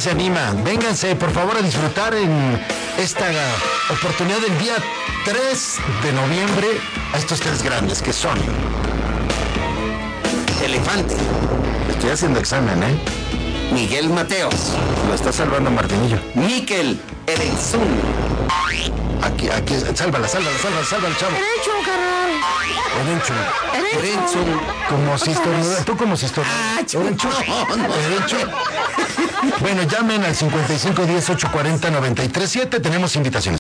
se anima. Vénganse, por favor, a disfrutar en esta oportunidad del día 3 de noviembre a estos tres grandes que son Elefante, estoy haciendo examen, Miguel Mateos, lo está salvando Martinillo. Mikel Erenzun. Aquí, sálvala, chavo. Derecho, carnal. Erenzun. Como si estornuda, tú como si estornuda. Derecho. Bueno, llamen al 55 10 840 937, tenemos invitaciones.